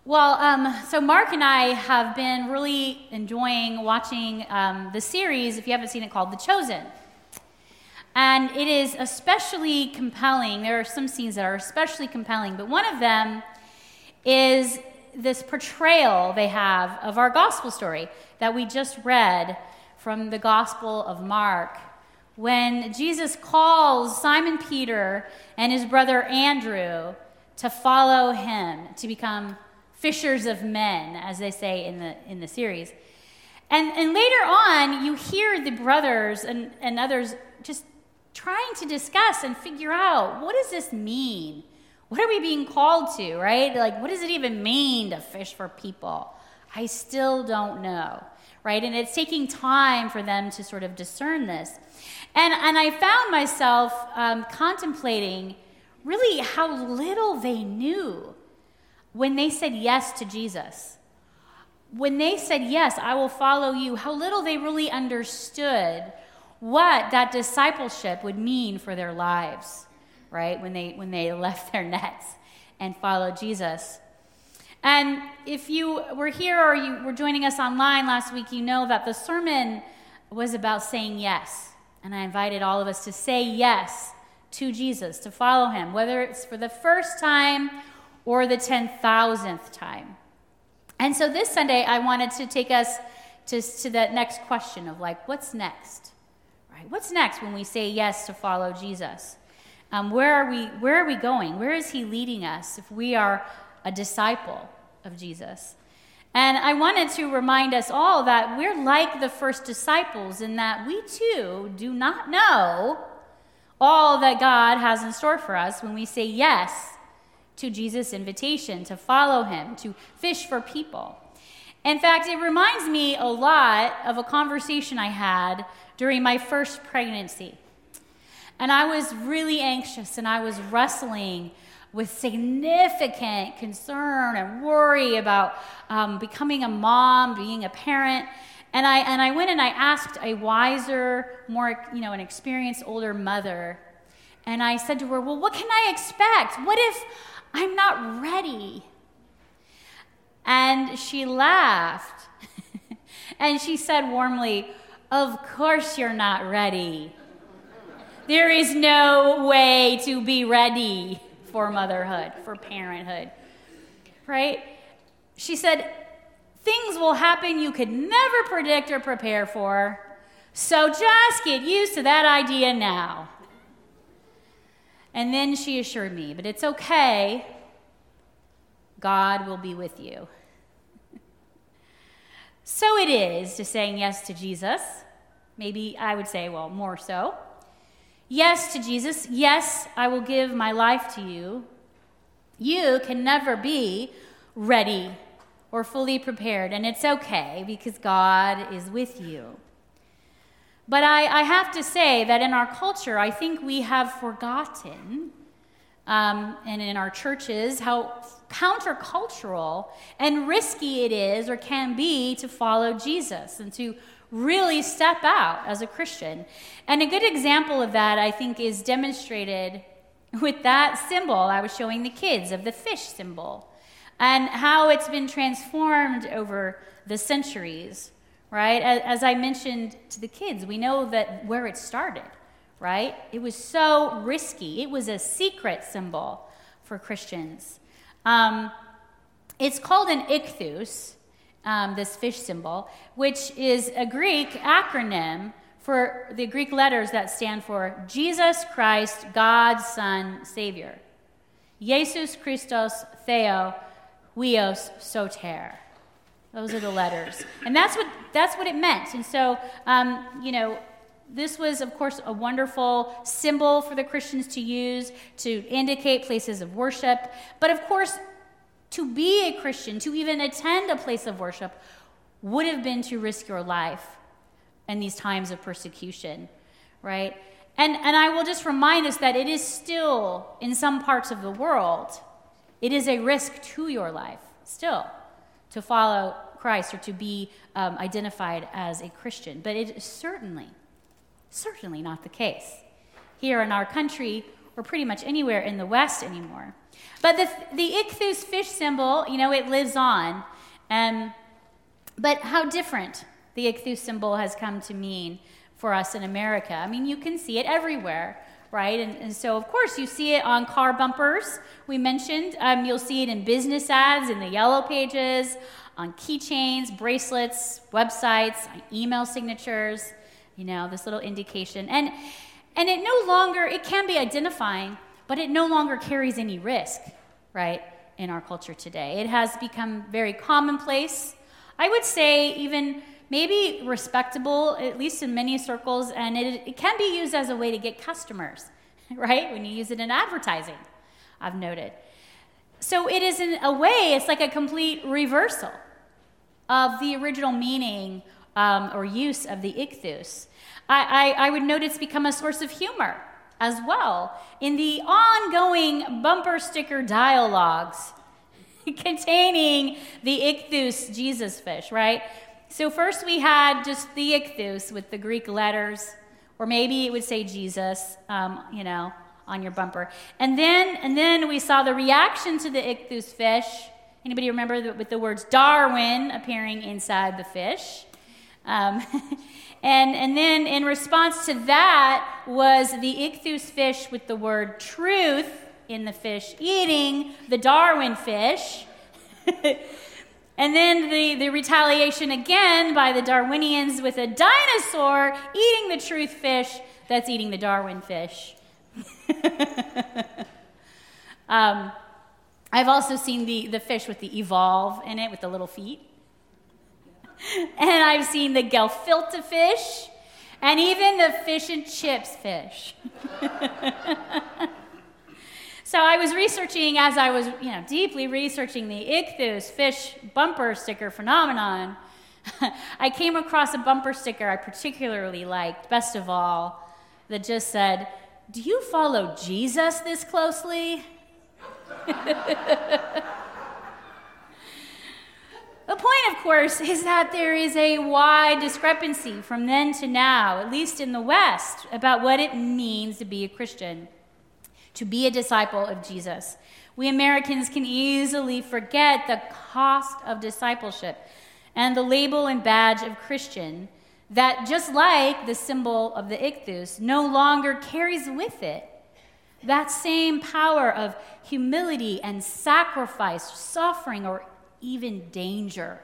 So Mark and I have been really enjoying watching the series, if you haven't seen it, called The Chosen. And it is especially compelling. There are some scenes that are especially compelling, but one of them is this portrayal they have of our gospel story that we just read from the Gospel of Mark, when Jesus calls Simon Peter and his brother Andrew to follow him, to become fishers of men, as they say in the series. And later on, you hear the brothers and others just trying to discuss and figure out, what does this mean? What are we being called to, right? Like, what does it even mean to fish for people? I still don't know, right? And it's taking time for them to sort of discern this. And I found myself contemplating really how little they knew when they said yes to Jesus. When they said, yes, I will follow you, how little they really understood what that discipleship would mean for their lives, right? When they left their nets and followed Jesus. And if you were here or you were joining us online last week, you know that the sermon was about saying yes. And I invited all of us to say yes to Jesus, to follow him, whether it's for the first time or the 10,000th time. And so this Sunday, I wanted to take us to that next question of, like, what's next? Right? What's next when we say yes to follow Jesus? Where are we going? Where is he leading us if we are a disciple of Jesus? And I wanted to remind us all that we're like the first disciples in that we too do not know all that God has in store for us when we say yes to Jesus' invitation to follow him, to fish for people. In fact, it reminds me a lot of a conversation I had during my first pregnancy. And I was really anxious, and I was wrestling with significant concern and worry about becoming a mom, being a parent. And I went and I asked a wiser, more, an experienced older mother. And I said to her, well, what can I expect? What if I'm not ready? And she laughed. And she said warmly, of course you're not ready. There is no way to be ready for motherhood, for parenthood, right? She said, things will happen you could never predict or prepare for, so just get used to that idea now. And then she assured me, but it's okay. God will be with you. So it is to saying yes to Jesus. Maybe I would say, well, more so. Yes to Jesus. Yes, I will give my life to you. You can never be ready or fully prepared, and it's okay because God is with you. But I have to say that in our culture, I think we have forgotten, and in our churches, how countercultural and risky it is or can be to follow Jesus and to really step out as a Christian. And a good example of that, I think, is demonstrated with that symbol I was showing the kids of the fish symbol and how it's been transformed over the centuries, right? As I mentioned to the kids, we know that where it started, right? It was so risky. It was a secret symbol for Christians. It's called an ichthus, this fish symbol, which is a Greek acronym for the Greek letters that stand for Jesus Christ, God's Son, Savior. Jesus Christos Theo Huios Soter. Those are the letters. And that's what it meant. And so, this was, of course, a wonderful symbol for the Christians to use to indicate places of worship. But, of course, to be a Christian, to even attend a place of worship, would have been to risk your life in these times of persecution, right? And I will just remind us that it is still, in some parts of the world, it is a risk to your life, still, to follow Christ or to be identified as a Christian. But it is certainly not the case here in our country or pretty much anywhere in the West anymore. But the ichthus fish symbol, it lives on. But how different the ichthus symbol has come to mean for us in America. I mean, you can see it everywhere, right? And so, of course, you see it on car bumpers, we mentioned. You'll see it in business ads, in the yellow pages, on keychains, bracelets, websites, on email signatures, this little indication. And it can be identifying, but it no longer carries any risk, right, in our culture today. It has become very commonplace. I would say even maybe respectable, at least in many circles, and it can be used as a way to get customers, right, when you use it in advertising, I've noted. So it is, in a way, it's like a complete reversal of the original meaning or use of the ichthus. I would note it's become a source of humor as well in the ongoing bumper sticker dialogues containing the ichthus Jesus fish, right? So first we had just the ichthus with the Greek letters, or maybe it would say Jesus, on your bumper. And then we saw the reaction to the ichthus fish. Anybody remember with the words Darwin appearing inside the fish? And then in response to that was the ichthus fish with the word truth in the fish eating the Darwin fish. And then the retaliation again by the Darwinians with a dinosaur eating the truth fish that's eating the Darwin fish. I've also seen the fish with the evolve in it with the little feet. And I've seen the gefilte fish, and even the fish and chips fish. So I was researching, as I was deeply researching the ichthus fish bumper sticker phenomenon, I came across a bumper sticker I particularly liked, best of all, that just said, "Do you follow Jesus this closely?" The point, of course, is that there is a wide discrepancy from then to now, at least in the West, about what it means to be a Christian, to be a disciple of Jesus. We Americans can easily forget the cost of discipleship and the label and badge of Christian that, just like the symbol of the ichthus, no longer carries with it that same power of humility and sacrifice, suffering, or even danger.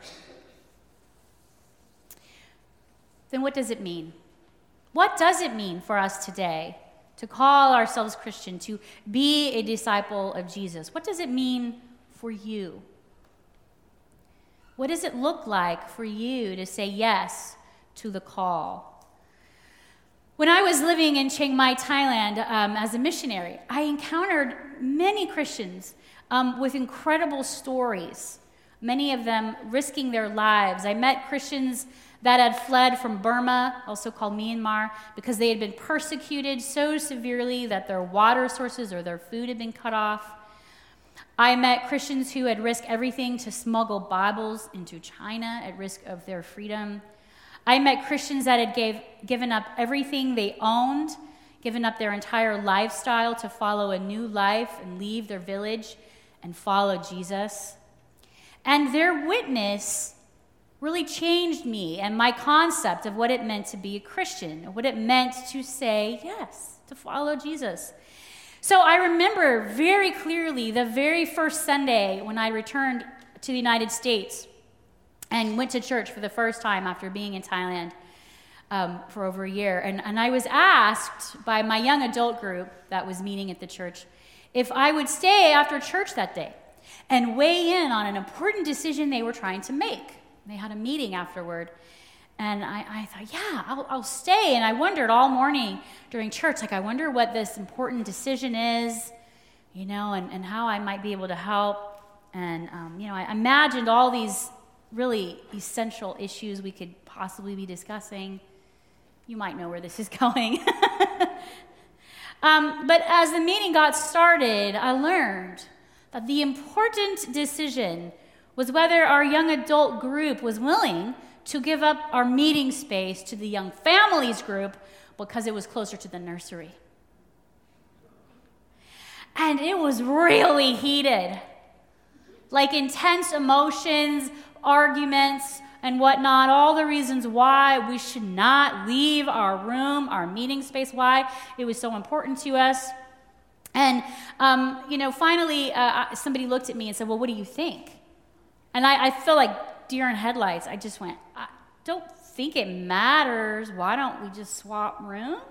Then what does it mean? What does it mean for us today to call ourselves Christian, to be a disciple of Jesus? What does it mean for you? What does it look like for you to say yes to the call? When I was living in Chiang Mai, Thailand, as a missionary, I encountered many Christians with incredible stories, many of them risking their lives. I met Christians that had fled from Burma, also called Myanmar, because they had been persecuted so severely that their water sources or their food had been cut off. I met Christians who had risked everything to smuggle Bibles into China at risk of their freedom. I met Christians that had given up everything they owned, given up their entire lifestyle to follow a new life and leave their village and follow Jesus. And their witness really changed me and my concept of what it meant to be a Christian, what it meant to say yes, to follow Jesus. So I remember very clearly the very first Sunday when I returned to the United States and went to church for the first time after being in Thailand for over a year. And I was asked by my young adult group that was meeting at the church if I would stay after church that day and weigh in on an important decision they were trying to make. They had a meeting afterward. And I thought, yeah, I'll stay. And I wondered all morning during church, I wonder what this important decision is, and how I might be able to help. And, I imagined all these really essential issues we could possibly be discussing. You might know where this is going. But as the meeting got started, I learned that the important decision was whether our young adult group was willing to give up our meeting space to the young families group because it was closer to the nursery. And it was really heated. Like intense emotions, arguments, and whatnot, all the reasons why we should not leave our room, our meeting space, why it was so important to us. And, finally, somebody looked at me and said, well, what do you think? And I feel like deer in headlights. I just went, I don't think it matters. Why don't we just swap rooms?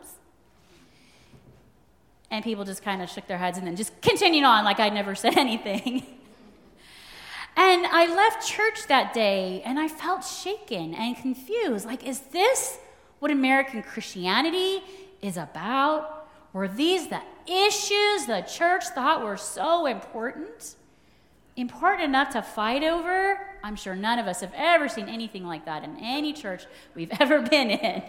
And people just kind of shook their heads and then just continued on like I never said anything. And I left church that day, and I felt shaken and confused. Like, is this what American Christianity is about? Were these the issues the church thought were so important? Important enough to fight over? I'm sure none of us have ever seen anything like that in any church we've ever been in.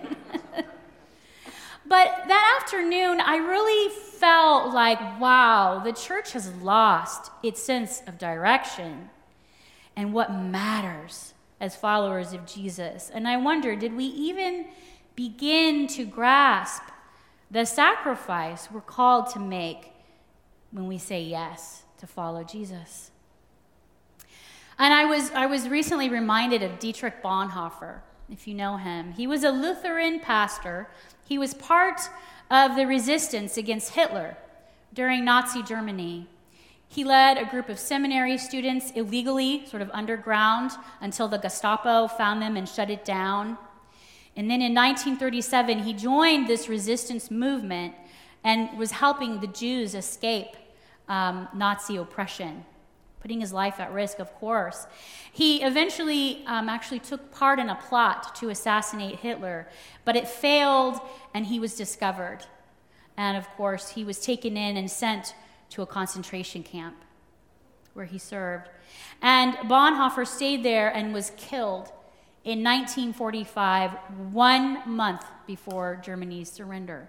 But that afternoon, I really felt like, wow, the church has lost its sense of direction and what matters as followers of Jesus. And I wonder, did we even begin to grasp the sacrifice we're called to make when we say yes to follow Jesus? And I was recently reminded of Dietrich Bonhoeffer, if you know him. He was a Lutheran pastor. He was part of the resistance against Hitler during Nazi Germany. He led a group of seminary students illegally, sort of underground, until the Gestapo found them and shut it down. And then in 1937, he joined this resistance movement and was helping the Jews escape Nazi oppression, putting his life at risk, of course. He eventually actually took part in a plot to assassinate Hitler, but it failed and he was discovered. And of course, he was taken in and sent to a concentration camp where he served. And Bonhoeffer stayed there and was killed in 1945, 1 month before Germany's surrender.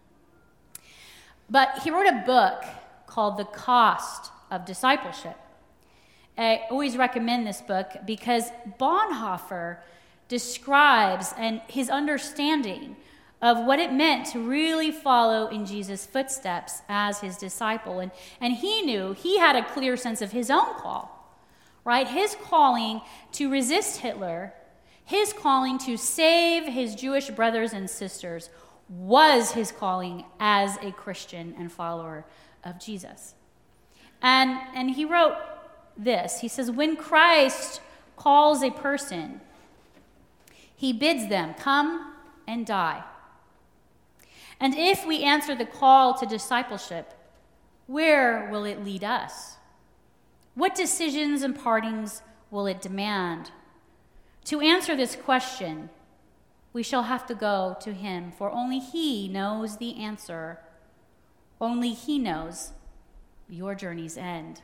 But he wrote a book called The Cost of Discipleship. I always recommend this book because Bonhoeffer describes and his understanding of what it meant to really follow in Jesus' footsteps as his disciple. And he knew he had a clear sense of his own call, right? His calling to resist Hitler, his calling to save his Jewish brothers and sisters was his calling as a Christian and follower of Jesus. And he wrote this. He says, when Christ calls a person, he bids them come and die. And if we answer the call to discipleship, where will it lead us? What decisions and partings will it demand? To answer this question, we shall have to go to him, for only he knows the answer. Only he knows your journey's end.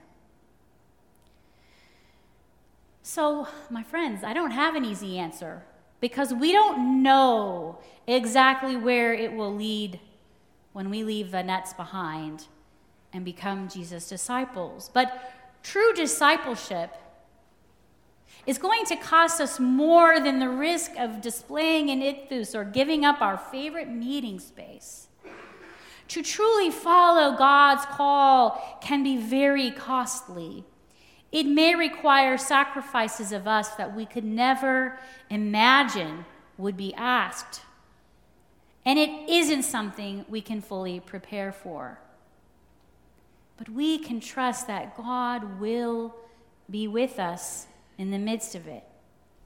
So, my friends, I don't have an easy answer, because we don't know exactly where it will lead when we leave the nets behind and become Jesus' disciples. But true discipleship is going to cost us more than the risk of displaying an ichthus or giving up our favorite meeting space. To truly follow God's call can be very costly. It may require sacrifices of us that we could never imagine would be asked. And it isn't something we can fully prepare for. But we can trust that God will be with us in the midst of it.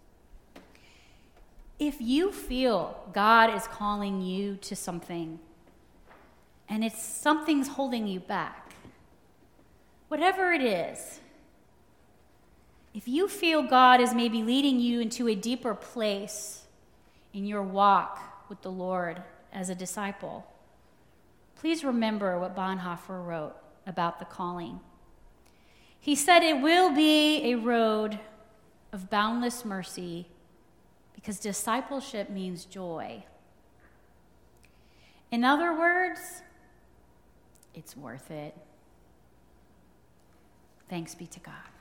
If you feel God is calling you to something, and it's something's holding you back, whatever it is, if you feel God is maybe leading you into a deeper place in your walk with the Lord as a disciple, please remember what Bonhoeffer wrote about the calling. He said, it will be a road of boundless mercy because discipleship means joy. In other words, it's worth it. Thanks be to God.